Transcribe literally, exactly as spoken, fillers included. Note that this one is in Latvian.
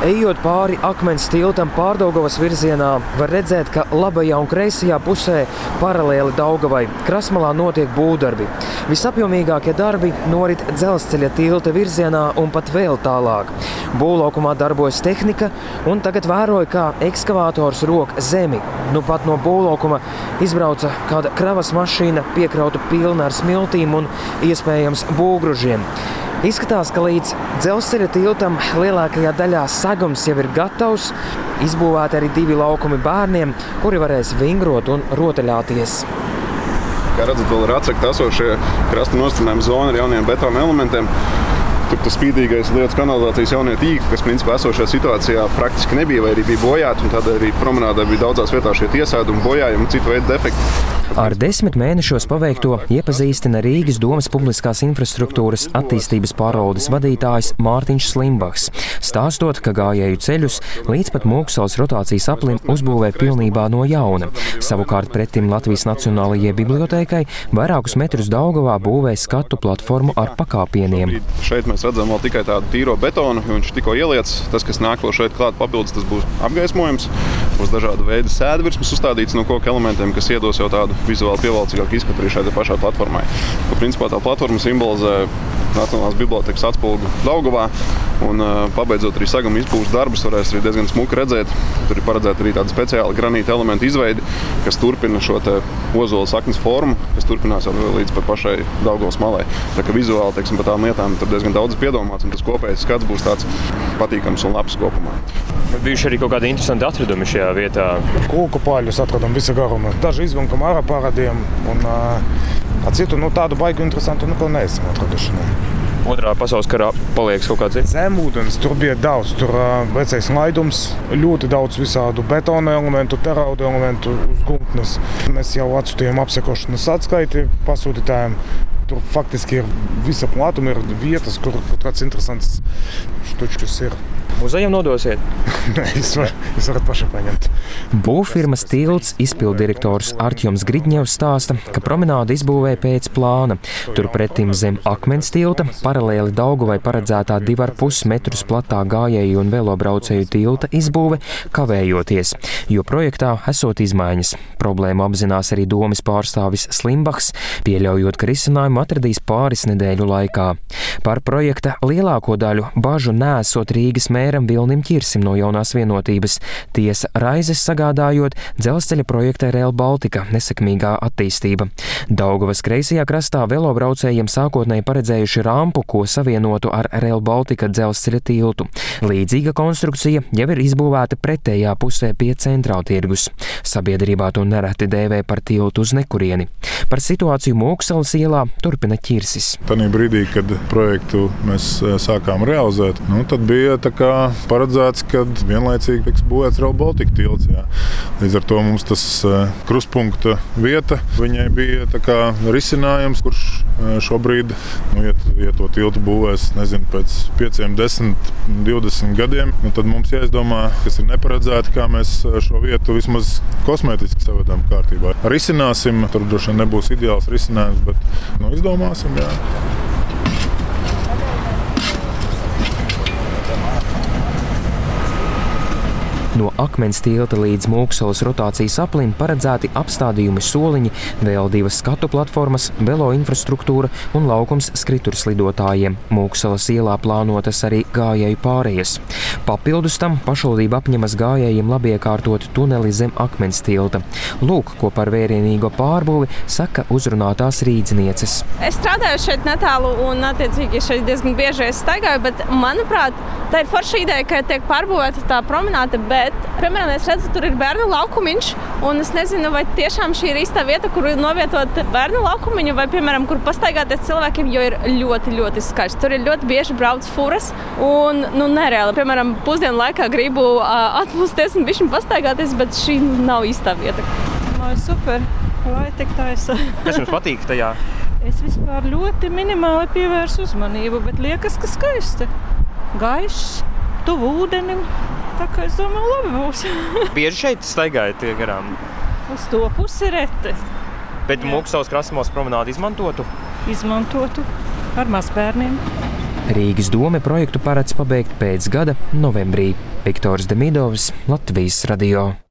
Ejot pāri akmens tiltam Pārdaugavas virzienā, var redzēt, ka labajā un kreisajā pusē paralēli Daugavai Krasmalā notiek būvdarbi. Visapjomīgākie darbi norit dzelzceļa tilta virzienā un pat vēl tālāk. Būvlaukumā darbojas tehnika, un tagad vēroju, kā ekskavātors rok zemi. Nu pat no būvlaukuma izbrauca kāda kravas mašīna piekrauta pilna ar smiltīm un iespējams būvgružiem. Izskatās, ka līdz dzelzceļa tiltam lielākajā daļā sagums jau ir gatavs. Izbūvēti arī divi laukumi bērniem, kuri varēs vingrot un rotaļāties. Kā redzat, vēl ir atsekta esošie krasta nostiprinājuma zona ar jauniem betona elementiem. Tur tas spīdīgais lietas kanalizācijas jaunie tīkli, kas principā esošajā situācijā praktiski nebija vai arī bija bojāti, un tādēļ arī promenādē bija daudzās vietās šie iesēdumi, bojājumi un citu veidu defekti. Ar desmit mēnešos paveikto iepazīstina Rīgas domas publiskās infrastruktūras attīstības pārvaldes vadītājs Mārtiņš Slimbachs, stāstot, ka gājēju ceļus līdz pat Mūksalas rotācijas aplim uzbūvē pilnībā no jauna. Savukārt pretim Latvijas Nacionālajai bibliotēkai vairākus metrus Daugavā būvē skatu platformu ar pakāpieniem. Šeit mēs redzam vēl tikai tādu tīro betonu, jo viņš tikko ieliets. Tas, kas nāk vēl šeit klāt papildus, tas būs apgaismojums. Būs dažāda veida sēdvirsmas uzstādīts no koka elementiem, kas iedos jau tādu vizuāli pievilcīgāku izskatu arī šai pašai platformai. Ko, principā tā platforma simbolizē Nacionālās bibliotēkas atspulgu Daugavā, un pabeidzot arī saguma izbūves darbus, varēs arī diezgan smuki redzēt. Tur ir paredzēta arī tāda speciāla granīta elementu izveidi, kas turpina šo te ozola saknes formu, kas turpinās līdz pat pašai Daugavas malai. Tā kā vizuāli, teiksim, par tām lietām tur diezgan daudz piedomāts, un tas kopējais skats būs tāds patīkams un labs kopumā. Bijuši arī kaut kādi interesanti atradumi šajā vietā. Kūku paļus atradam visa garuma. Daži izvunkam ārā paradiem, un uh, citu nu, tādu baigu interesantu nu, neesam atraduši. Ne. Otrā pasaules karā paliek kaut kāds cits. Zemūdens, tur bija daudz. Tur uh, vecais laidums, ļoti daudz visādu betona elementu, terauda elementu uz gumtnes. Mēs jau atsūtījām apsekošanas atskaiti pasūtītājiem. Tur faktiski ir visa platuma, ir vietas, kur, kur kāds interesants štučkas ir. Muzejam nodosiet? Nē, jūs, var, jūs varat paši paņemt. Būvfirmas Tilts izpilddirektors Artjoms Gridņevs stāsta, ka promenādi izbūvē pēc plāna. Turpretim zem akmens tilta paralēli Daugavai paredzētā divi ar pus metrus platā gājēju un velobraucēju tilta izbūve kavējoties, jo projektā esot izmaiņas. Problēmu apzinās arī domas pārstāvis Slimbachs, pieļaujot, ka risinājumu atradīs pāris nedēļu laikā. Par projekta lielāko daļu bažu neesot Rīgas mēram Vilnim Ķirsim no Jaunās vienotības. Tiesa raizes sagādājot dzelzceļa projekta Rail Baltica nesekmīgā attīstība. Daugavas kreisajā krastā velobraucējiem sākotnēji paredzējuši rampu, ko savienotu ar Rail Baltica dzelzceļa tiltu. Līdzīga konstrukcija jau ir izbūvēta pretējā pusē pie Centrāltirgus. Sabiedrībā to nereti dēvē par tiltu uz nekurieni. Par situāciju Mūksalas ielā turpina Ķirsis. Tanī brīdī, kad projektu mēs sākām realizēt, nu, tad bija tā kā paredzēts, kad vienlaicīgi tiks būvēts Rail Baltica tilts. Jā. Līdz ar to mums tas krustpunkta vieta, viņai bija tā kā risinājums, kurš šobrīd, nu, ja, ja to tiltu būvēs, nezinu, pēc pieciem, desmit, divdesmit gadiem, nu, tad mums jāizdomā, kas ir neparedzēti, kā mēs šo vietu vismaz kosmētiski savedam kārtībā. Risināsim, tur droši vien nebūs ideāls risinājums, bet nu, izdomāsim, jā. No akmens tilta līdz Mūksalas rotācijas aplim paredzēti apstādījumi soliņi, vēl divas skatu platformas, velo infrastruktūra un laukums skrituļslidotājiem. Mūksalas ielā plānotas arī gājēju pārējas. Papildus tam pašvaldība apņemas gājējiem labiekārtot tuneli zem akmens tilta. Lūk, ko par vērienīgo pārbūvi saka uzrunātās rīdznieces. Es strādāju šeit netālu un, attiecīgi, šeit diezgan bieži es staigāju, bet, manuprāt, tā ir forša ideja, ka tiek pārbūvēta tā promenāde, bet piemēram, es redzu, tur ir bērnu laukumiņš, un es nezinu, vai tiešām šī ir īstā vieta, kur novietot bērnu laukumiņu, vai, piemēram, kur pastaigāties cilvēkiem, jo ir ļoti, ļoti skaisti. Tur ir ļoti bieži brauc furas, un, nu, nereāli. Piemēram, pusdienu laikā gribu uh, atpūsties un bišķiņ pastaigāties, bet šī nav īstā vieta. Lai super, lai tik taisa. Kas jums patīk tajā? Es vispār ļoti minimāli pievērsu uzmanību, bet liekas, ka skaisti. Gaišs, tuvu ūdenim. Tā kā es domāju, labi būs. Bieži šeit staigājat garām? Uz to pusi reti. Bet Mūksalas Krasmos promenādi izmantotu? Izmantotu ar mazbērniem. Rīgas dome projektu paredz pabeigt pēc gada novembrī. Viktors Demidovs, Latvijas radio.